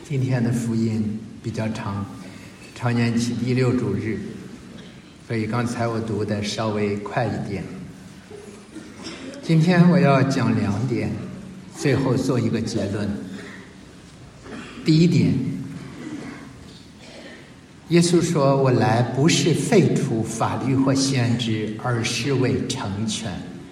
今天的福音比较长，常年期第6主日，所以刚才我读的稍微快一点。今天我要讲2点，最后做一个结论。第一点，耶稣说：“我来不是废除法律或先知，而是为成全。”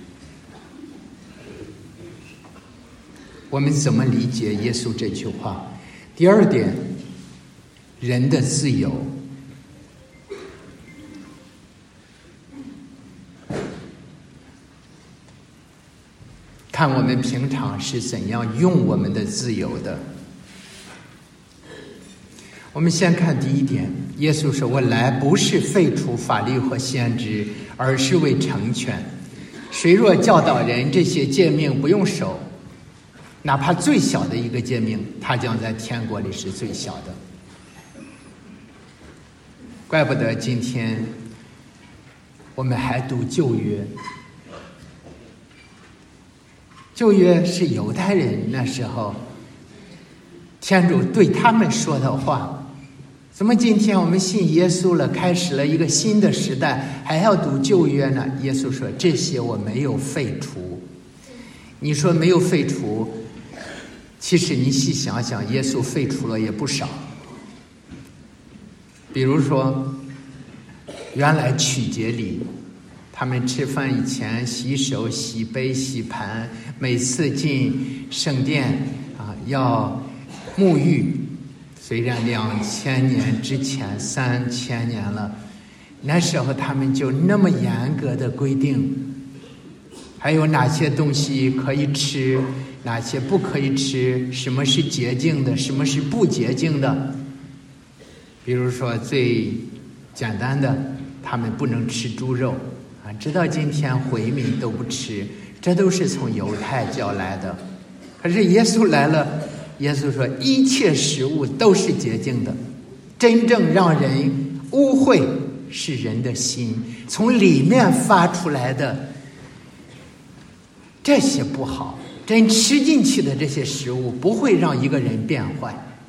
我们怎么理解耶稣这句话？第二点，人的自由。看我们平常是怎样用我们的自由的。我们先看第一点，耶稣说：“我来不是废除法律和先知，而是为成全。谁若教导人这些诫命不用守，哪怕最小的一个诫命，他将在天国里是最小的。”怪不得今天我们还读旧约。旧约是犹太人那时候天主对他们说的话，怎么今天我们信耶稣了，开始了一个新的时代，还要读旧约呢？耶稣说：“这些我没有废除。”你说没有废除，其实你细想想，耶稣废除了也不少。比如说，原来曲节礼，他们吃饭以前洗手、洗杯、洗盘，每次进圣殿要沐浴。虽然2000年之前3000年了，那时候他们就那么严格的规定，还有哪些东西可以吃，哪些不可以吃，什么是洁净的，什么是不洁净的。比如说最简单的，他们不能吃猪肉直到今天回民都不吃，这都是从犹太教来的。可是耶稣来了，耶稣说一切食物都是洁净的，真正让人污秽是人的心，从里面发出来的这些不好，真吃进去的这些食物不会让一个人变坏。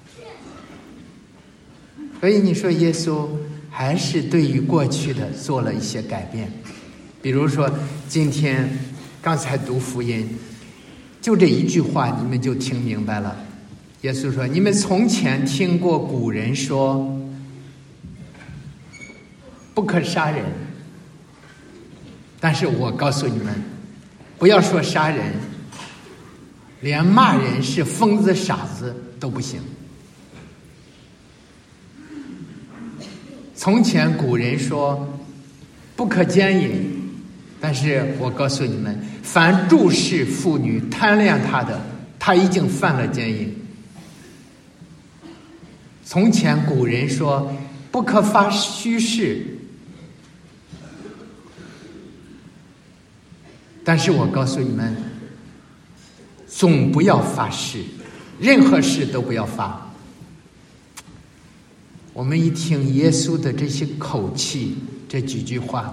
所以你说耶稣还是对于过去的做了一些改变。比如说今天刚才读福音，就这一句话你们就听明白了。耶稣说：“你们从前听过古人说，不可杀人。但是我告诉你们，不要说杀人，连骂人是疯子傻子都不行。从前古人说不可奸淫，但是我告诉你们，凡注视妇女贪恋她的，他已经犯了奸淫。从前古人说不可发虚誓，但是我告诉你们，总不要发誓，任何事都不要发。”我们一听耶稣的这些口气，这几句话，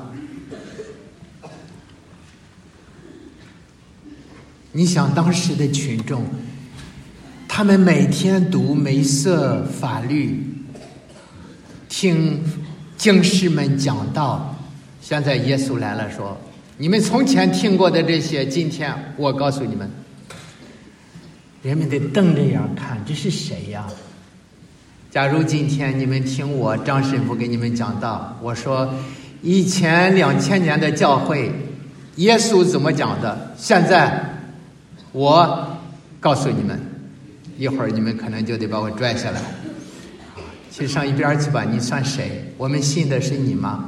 你想当时的群众，他们每天读梅瑟法律，听经师们讲道，现在耶稣来了说：“你们从前听过的这些，今天我告诉你们。”人们得瞪着眼看，这是谁呀？假如今天你们听我张神父给你们讲道，我说以前2000年的教会耶稣怎么讲的，现在我告诉你们，一会儿你们可能就得把我拽下来，去上一边去吧，你算谁？我们信的是你吗？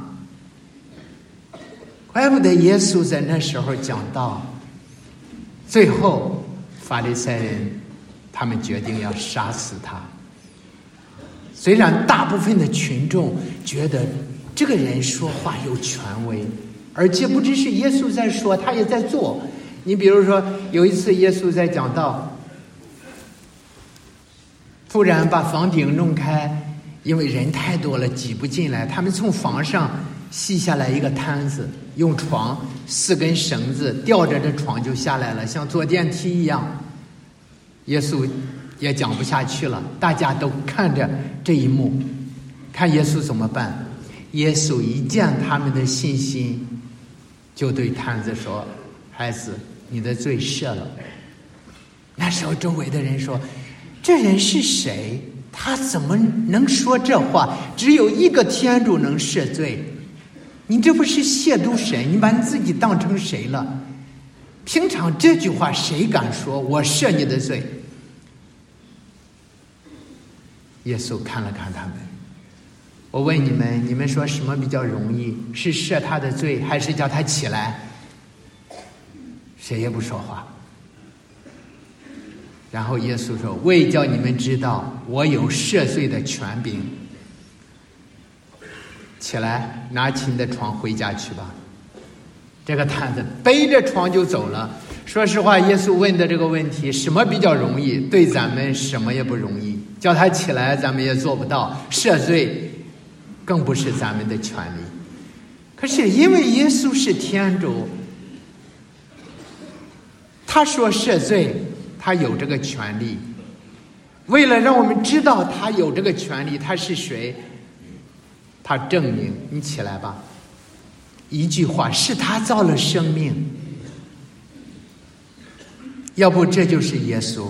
怪不得耶稣在那时候讲道，最后法利赛人他们决定要杀死他。虽然大部分的群众觉得这个人说话有权威，而且不只是耶稣在说，他也在做。你比如说有一次耶稣在讲道，突然把房顶弄开，因为人太多了挤不进来，他们从房上系下来一个摊子，用床4根绳子吊着这床就下来了，像坐电梯一样。耶稣也讲不下去了，大家都看着这一幕，看耶稣怎么办。耶稣一见他们的信心，就对摊子说：“孩子，你的罪赦了。”那时候周围的人说：“这人是谁？他怎么能说这话？只有一个天主能赦罪，你这不是亵渎神？你把你自己当成谁了？平常这句话谁敢说？我赦你的罪。”耶稣看了看他们，我问你们，你们说什么比较容易？是赦他的罪，还是叫他起来？谁也不说话。然后耶稣说：“为叫你们知道我有赦罪的权柄，起来，拿起你的床回家去吧。”这个摊子背着床就走了。说实话，耶稣问的这个问题，什么比较容易？对咱们什么也不容易。叫他起来，咱们也做不到；赦罪，更不是咱们的权利。可是因为耶稣是天主，他说赦罪，他有这个权利。为了让我们知道他有这个权利，他是谁？他证明你起来吧。一句话，是他造了生命。要不这就是耶稣。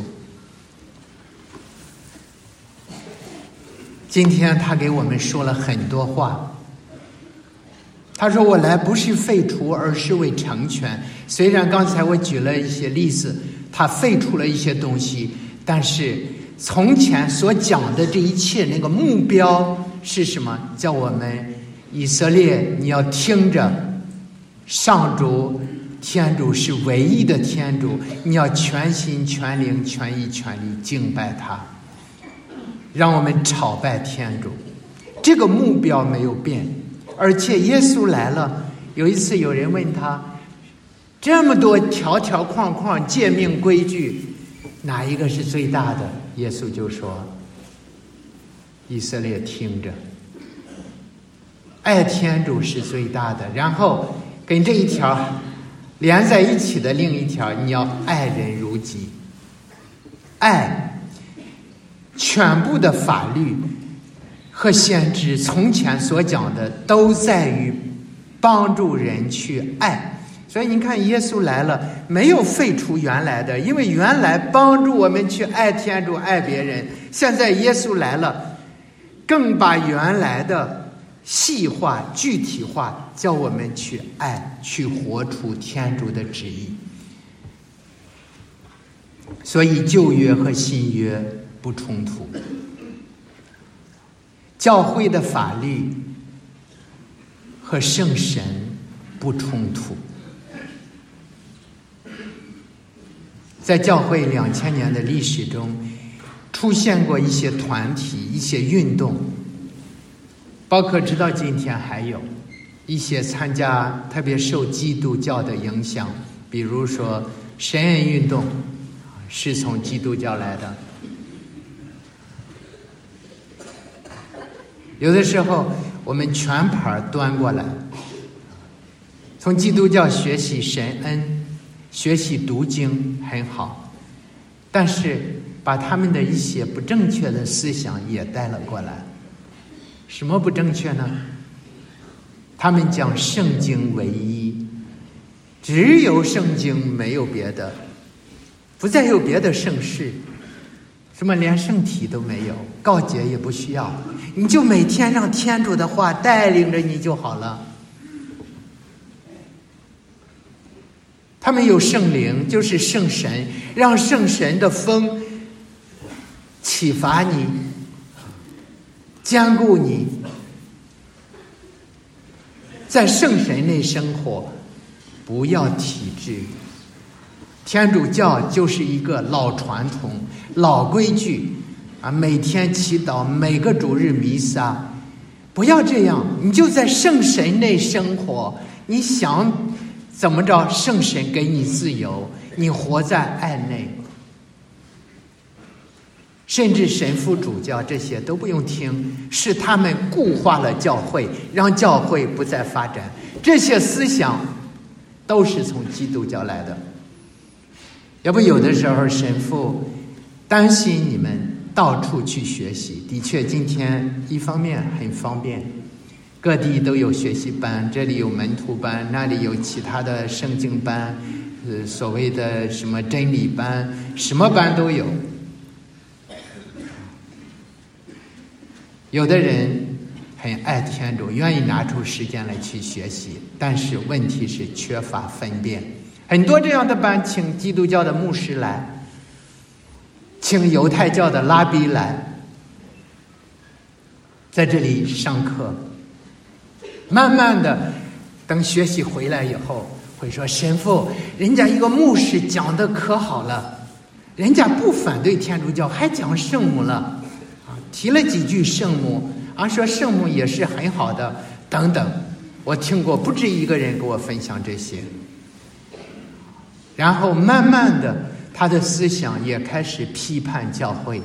今天他给我们说了很多话。他说：“我来不是废除，而是为成全。”虽然刚才我举了一些例子，他废除了一些东西，但是从前所讲的这一切那个目标是什么？叫我们以色列，你要听着，上主天主是唯一的天主，你要全心全灵全意全力敬拜他，让我们朝拜天主。这个目标没有变。而且耶稣来了，有一次有人问他，这么多条条框框诫命规矩，哪一个是最大的？耶稣就说：以色列听着，爱天主是最大的，然后跟这一条连在一起的另一条，你要爱人如己。爱，全部的法律和先知从前所讲的都在于帮助人去爱。所以你看耶稣来了，没有废除原来的，因为原来帮助我们去爱天主爱别人，现在耶稣来了，更把原来的细化具体化，叫我们去爱，去活出天主的旨意。所以旧约和新约不冲突，教会的法律和圣神不冲突。在教会2000年的历史中，出现过一些团体、一些运动，包括直到今天还有一些参加特别受基督教的影响，比如说神恩运动是从基督教来的。有的时候我们全盘端过来，从基督教学习神恩，学习读经很好，但是把他们的一些不正确的思想也带了过来。什么不正确呢？他们讲圣经唯一，只有圣经，没有别的，不再有别的圣事，什么连圣体都没有，告解也不需要，你就每天让天主的话带领着你就好了。他们有圣灵，就是圣神，让圣神的风启发你，坚固你，在圣神内生活，不要体制。天主教就是一个老传统、老规矩啊，每天祈祷，每个主日弥撒，不要这样，你就在圣神内生活，你想怎么着，圣神给你自由，你活在爱内。甚至神父主教这些都不用听，是他们固化了教会，让教会不再发展。这些思想都是从基督教来的。要不有的时候神父担心你们到处去学习。的确，今天一方面很方便，各地都有学习班，这里有门徒班，那里有其他的圣经班，所谓的什么真理班，什么班都有。有的人很爱天主，愿意拿出时间来去学习，但是问题是缺乏分辨。很多这样的班，请基督教的牧师来，请犹太教的拉比来，在这里上课。慢慢的，等学习回来以后，会说神父，人家一个牧师讲的可好了，人家不反对天主教，还讲圣母了，提了几句圣母，说圣母也是很好的，等等。我听过不止一个人给我分享这些。然后慢慢的，他的思想也开始批判教会，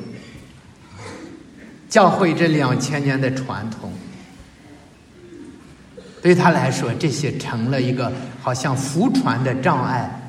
教会这2000年的传统，对他来说，这些成了一个好像福传的障碍。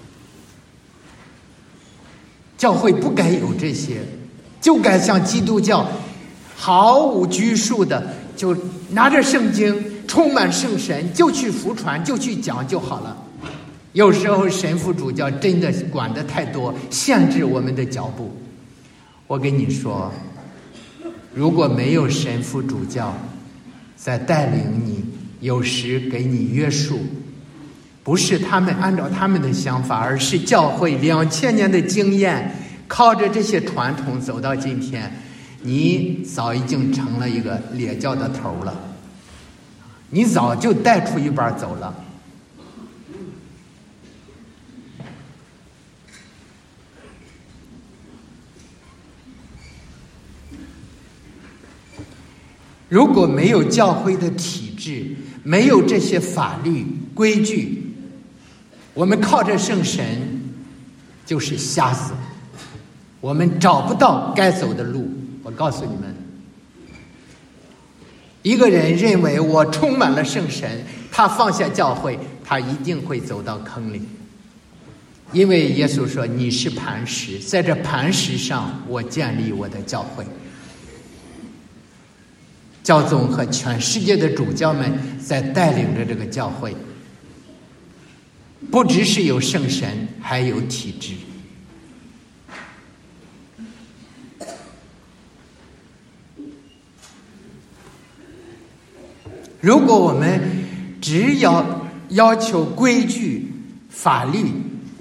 教会不该有这些，就该像基督教毫无拘束的，就拿着圣经，充满圣神，就去福传，就去讲就好了。有时候神父主教真的管得太多，限制我们的脚步。我跟你说，如果没有神父主教在带领你，有时给你约束，不是他们按照他们的想法，而是教会2000年的经验，靠着这些传统走到今天，你早已经成了一个列教的头了，你早就带出一半走了。如果没有教会的体制，没有这些法律规矩，我们靠着圣神就是瞎子，我们找不到该走的路。我告诉你们，一个人认为我充满了圣神，他放下教会，他一定会走到坑里。因为耶稣说，你是磐石，在这磐石上我建立我的教会。教宗和全世界的主教们在带领着这个教会，不只是有圣神，还有体制。如果我们只要求规矩、法律，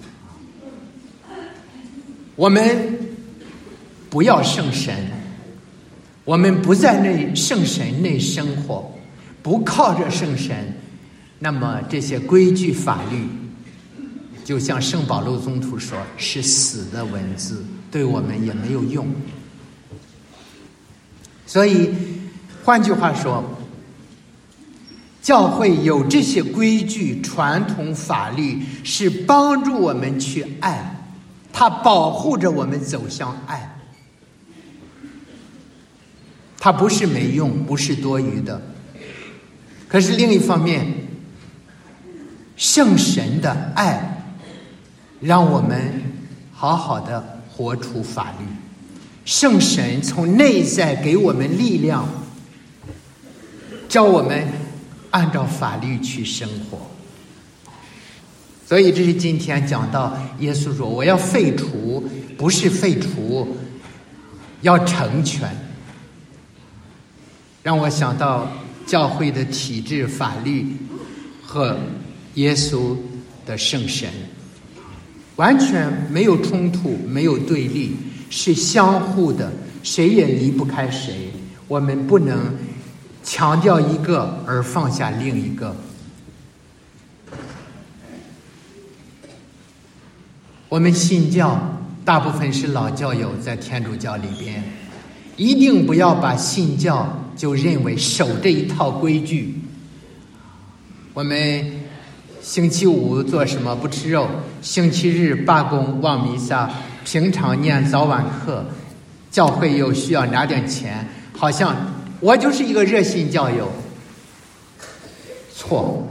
我们不要圣神，我们不在圣神内生活，不靠着圣神，那么这些规矩法律，就像圣保禄宗徒说，是死的文字，对我们也没有用。所以换句话说，教会有这些规矩、传统、法律，是帮助我们去爱，它保护着我们走向爱。它不是没用，不是多余的。可是另一方面，圣神的爱让我们好好的活出法律。圣神从内在给我们力量，叫我们按照法律去生活。所以这是今天讲到耶稣说，我要废除，不是废除，要成全。让我想到教会的体制、法律和耶稣的圣神完全没有冲突，没有对立，是相互的，谁也离不开谁。我们不能强调一个而放下另一个。我们信教大部分是老教友，在天主教里边，一定不要把信教就认为守这一套规矩。我们星期五做什么？不吃肉。星期日罢工望弥撒，平常念早晚课，教会又需要拿点钱，好像我就是一个热心教友。错。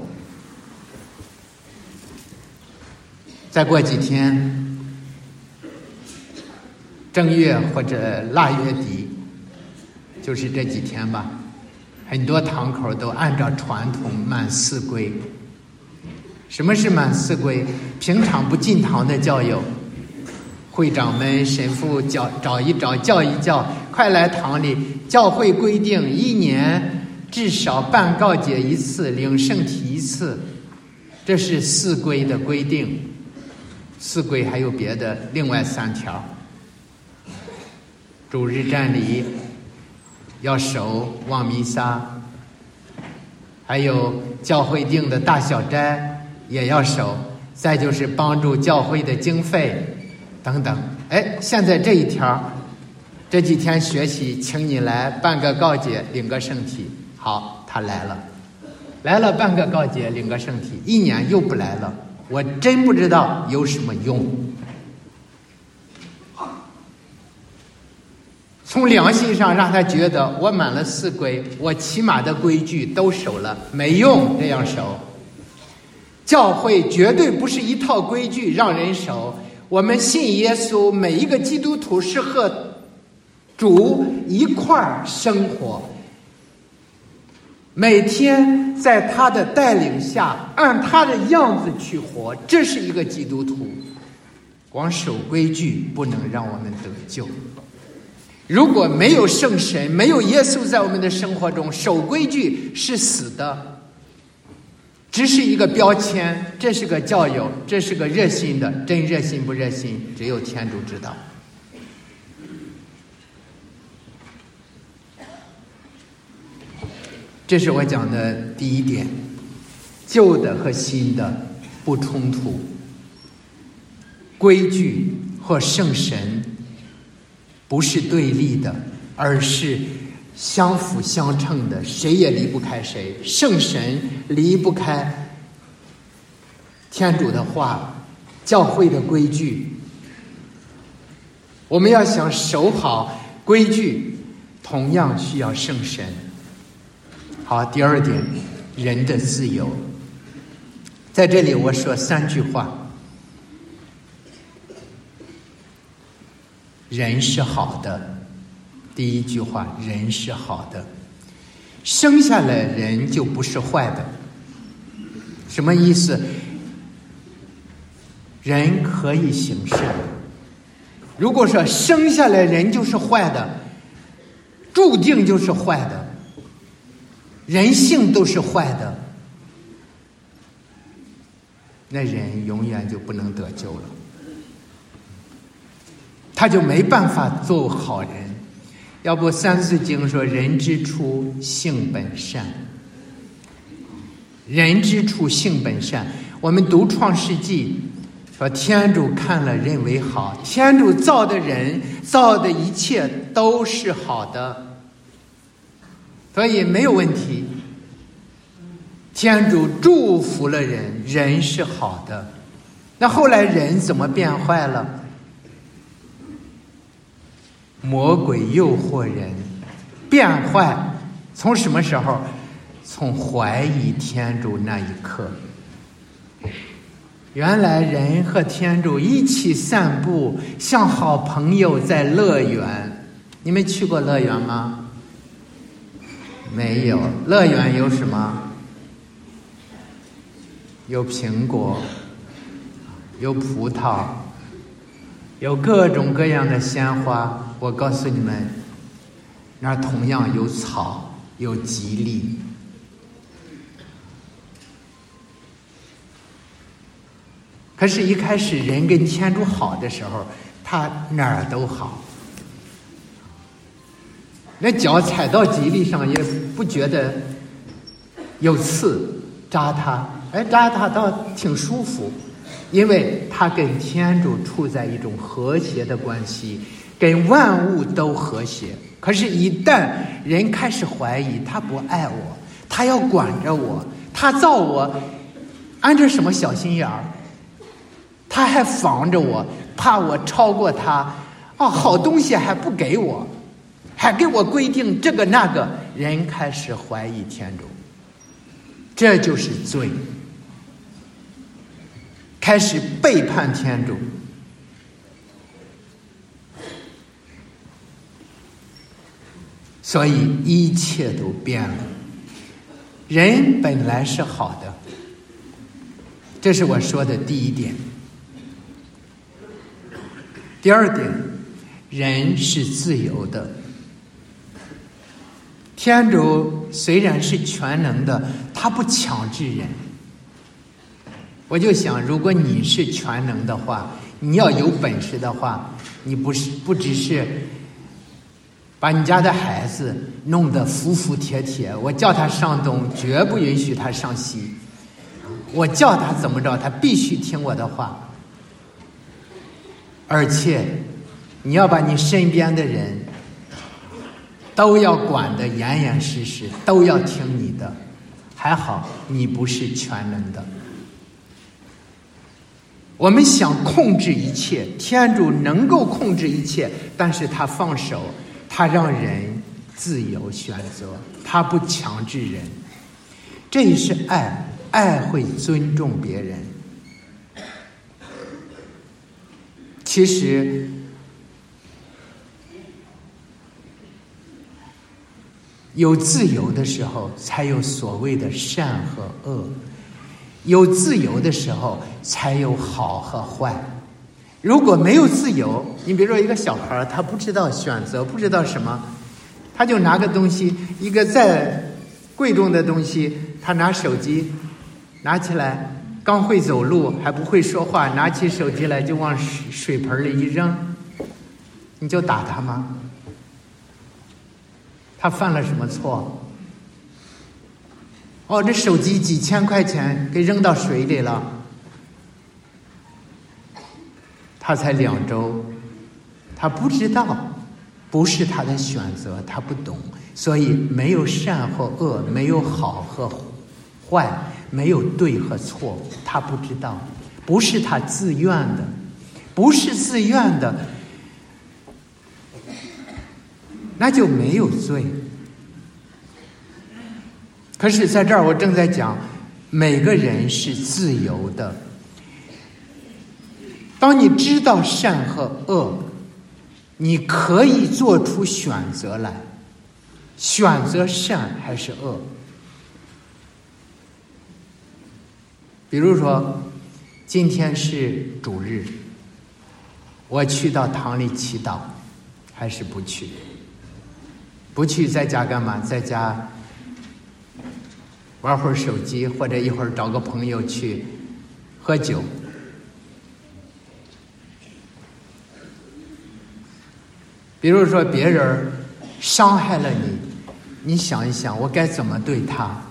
再过几天， 正月或者腊月底，就是这几天吧，很多堂口都按照传统满四归。什么是满四归？平常不进堂的教友，会长们、神父找一找，叫一叫，快来堂里。教会规定1年至少办告解一次，领圣体一次，这是四归的规定。四归还有别的，另外3条：主日站礼要守，望弥撒，还有教会定的大小斋也要守，再就是帮助教会的经费等等。现在这一条，这几天学习，请你来办个告解，领个圣体。好，他来了办个告解，领个圣体，1年又不来了，我真不知道有什么用。从良心上让他觉得我满了四归，我起码的规矩都守了，没用这样守。教会绝对不是一套规矩让人守，我们信耶稣，每一个基督徒是和主一块儿生活，每天在他的带领下按他的样子去活，这是一个基督徒。光守规矩不能让我们得救。如果没有圣神，没有耶稣在我们的生活中，守规矩是死的，只是一个标签。这是个教友，这是个热心的，真热心不热心，只有天主知道。这是我讲的第一点，旧的和新的不冲突，规矩或圣神不是对立的，而是相辅相成的，谁也离不开谁。圣神离不开天主的话，教会的规矩。我们要想守好规矩，同样需要圣神。好，第二点，人的自由。在这里我说3句话。人是好的，第一句话，人是好的。生下来人就不是坏的。什么意思？人可以行善。如果说生下来人就是坏的，注定就是坏的，人性都是坏的，那人永远就不能得救了，他就没办法做好人。要不三字经说人之初性本善，人之初性本善。我们读创世纪说天主看了认为好，天主造的人造的一切都是好的，所以没有问题。天主祝福了人，人是好的。那后来人怎么变坏了？魔鬼诱惑人变坏，从什么时候？从怀疑天主那一刻。原来人和天主一起散步，像好朋友在乐园。你们去过乐园吗？没有。乐园有什么？有苹果，有葡萄，有各种各样的鲜花。我告诉你们，那儿同样有草，有吉利。可是一开始人跟天主好的时候，他哪儿都好，那脚踩到吉利上也不觉得有刺扎他，扎他倒挺舒服，因为他跟天主处在一种和谐的关系，跟万物都和谐。可是一旦人开始怀疑，他不爱我，他要管着我，他造我安着什么小心眼儿，他还防着我，怕我超过他，好东西还不给我，还给我规定这个那个，人开始怀疑天主，这就是罪，开始背叛天主。 所以一切都变了。人本来是好的，这是我说的第一点。第二点，人是自由的。天主虽然是全能的，他不强制人。我就想，如果你是全能的话，你要有本事的话，你不只是把你家的孩子弄得服服帖帖，我叫他上东，绝不允许他上西，我叫他怎么着，他必须听我的话。而且你要把你身边的人都要管得严严实实，都要听你的。还好你不是全能的。我们想控制一切，天主能够控制一切，但是他放手，他让人自由选择，他不强制人。这也是爱，爱会尊重别人。其实有自由的时候，才有所谓的善和恶；有自由的时候，才有好和坏。如果没有自由，你比如说一个小孩，他不知道选择，不知道什么，他就拿个东西，一个再贵重的东西，他拿手机拿起来，刚会走路还不会说话，拿起手机来就往水盆里一扔，你就打他吗？他犯了什么错？哦，这手机几千块钱给扔到水里了，他才2周，他不知道，不是他的选择，他不懂，所以没有善和恶，没有好和坏，没有对和错，他不知道，不是他自愿的，不是自愿的，那就没有罪。可是在这儿我正在讲，每个人是自由的。当你知道善和恶，你可以做出选择来，选择善还是恶。比如说今天是主日，我去到堂里祈祷还是不去？不去在家干嘛？在家玩会儿手机，或者一会儿找个朋友去喝酒。比如说别人伤害了你，你想一想，我该怎么对他？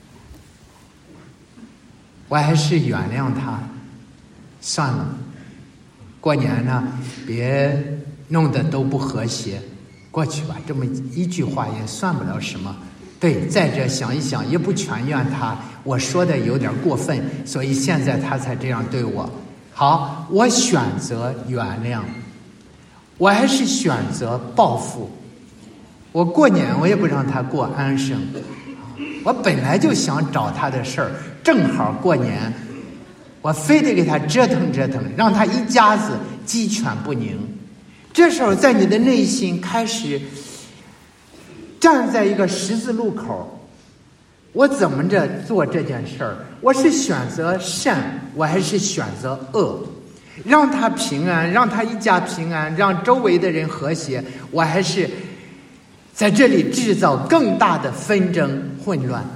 我还是原谅他，算了，过年呢，别弄得都不和谐，过去吧，这么一句话也算不了什么。对，再者想一想，也不全怨他，我说的有点过分，所以现在他才这样对我。好，我选择原谅，我还是选择报复。我过年我也不让他过安生，我本来就想找他的事儿，正好过年，我非得给他折腾折腾，让他一家子鸡犬不宁。这时候在你的内心开始站在一个十字路口，我怎么着做这件事儿？我是选择善，我还是选择恶？让他平安，让他一家平安，让周围的人和谐，我还是在这里制造更大的纷争混乱？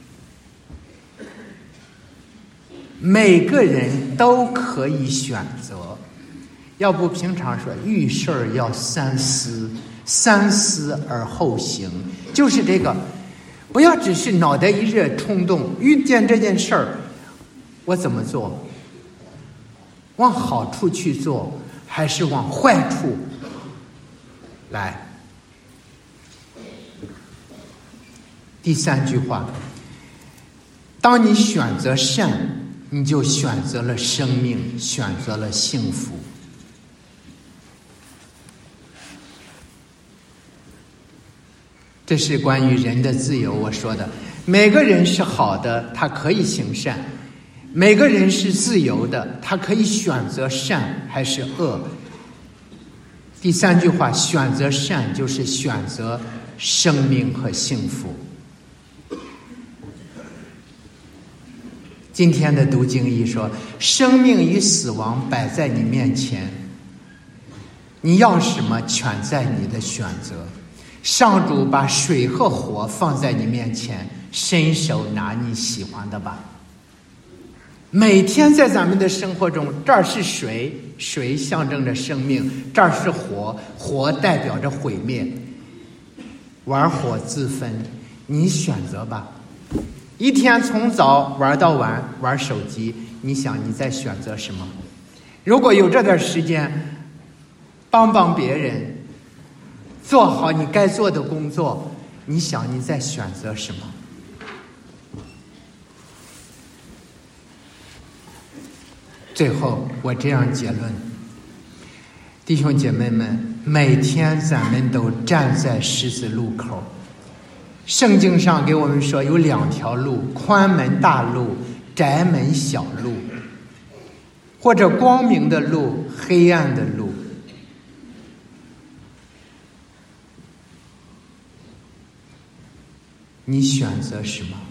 每个人都可以选择，要不平常说遇事儿要三思，三思而后行，就是这个，不要只是脑袋一热冲动，遇见这件事儿，我怎么做？往好处去做，还是往坏处来？第3句话，当你选择善，你就选择了生命，选择了幸福。这是关于人的自由我说的，每个人是好的，他可以行善；每个人是自由的，他可以选择善还是恶。第3句话，选择善就是选择生命和幸福。今天的读经一说，生命与死亡摆在你面前，你要什么全在你的选择。上主把水和火放在你面前，伸手拿你喜欢的吧。每天在咱们的生活中，这儿是水，水象征着生命；这儿是火，火代表着毁灭。玩火自焚，你选择吧。一天从早玩到晚，玩手机，你想你在选择什么？如果有这段时间，帮帮别人，做好你该做的工作，你想你在选择什么？最后我这样结论，弟兄姐妹们，每天咱们都站在十字路口。圣经上给我们说有两条路，宽门大路，窄门小路，或者光明的路，黑暗的路。你选择什么？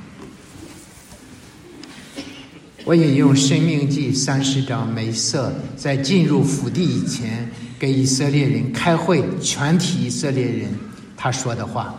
我引用《申命记》30章，梅瑟在进入福地以前给以色列人开会，全体以色列人他说的话：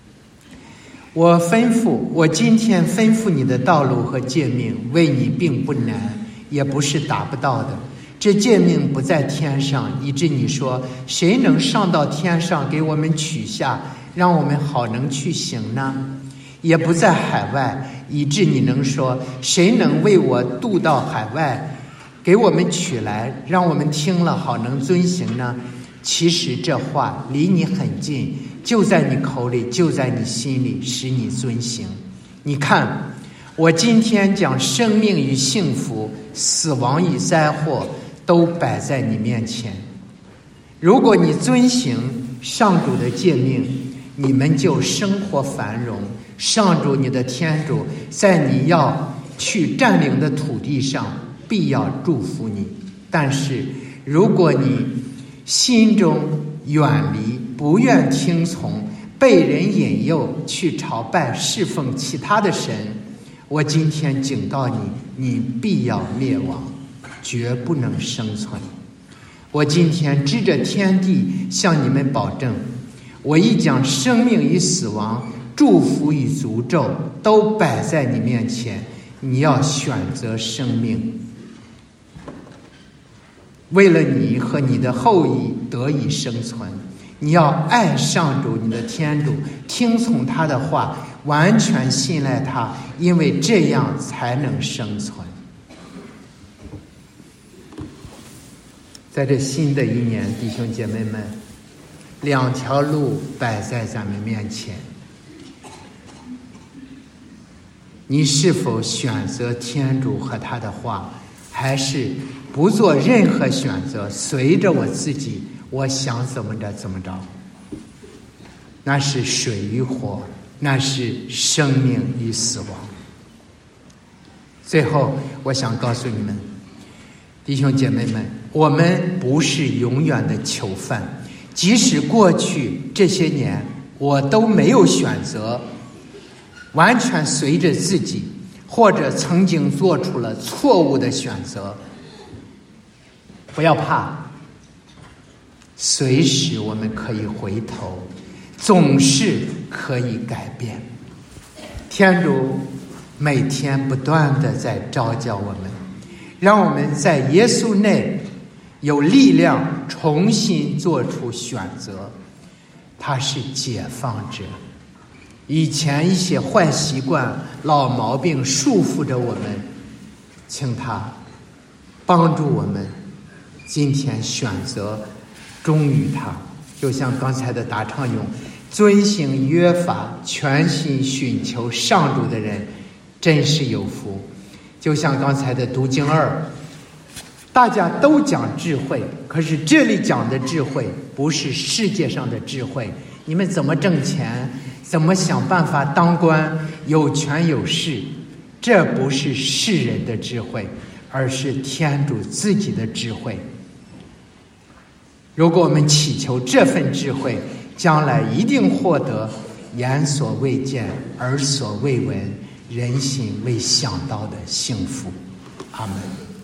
我今天吩咐你的道路和诫命，为你并不难，也不是达不到的。这诫命不在天上，以致你说，谁能上到天上给我们取下，让我们好能去行呢？也不在海外，以致你能说，谁能为我渡到海外，给我们取来，让我们听了好能遵行呢？其实这话离你很近，就在你口里，就在你心里，使你遵行。你看，我今天将生命与幸福、死亡与灾祸都摆在你面前。如果你遵行上主的诫命，你们就生活繁荣。上主你的天主在你要去占领的土地上必要祝福你。但是如果你心中远离，不愿听从，被人引诱去朝拜侍奉其他的神，我今天警告你，你必要灭亡，绝不能生存。我今天指着天地向你们保证，我已将生命与死亡、祝福与诅咒都摆在你面前，你要选择生命。为了你和你的后裔得以生存，你要爱上主你的天主，听从他的话，完全信赖他，因为这样才能生存。在这新的一年，弟兄姐妹们，两条路摆在咱们面前，你是否选择天主和他的话，还是不做任何选择，随着我自己，我想怎么着怎么着？那是水与火，那是生命与死亡。最后我想告诉你们，弟兄姐妹们，我们不是永远的囚犯，即使过去这些年我都没有选择完全随着自己，或者曾经做出了错误的选择，不要怕，随时我们可以回头，总是可以改变。天主每天不断的在召叫我们，让我们在耶稣内有力量重新做出选择。他是解放者，以前一些坏习惯、老毛病束缚着我们，请他帮助我们今天选择忠于他。就像刚才的答唱咏，遵行约法，全心寻求上主的人真是有福。就像刚才的读经2，大家都讲智慧，可是这里讲的智慧不是世界上的智慧，你们怎么挣钱，怎么想办法当官，有权有势，这不是世人的智慧，而是天主自己的智慧。如果我们祈求这份智慧， 将来一定获得眼所未见、耳所未闻、人心未想到的幸福。阿门。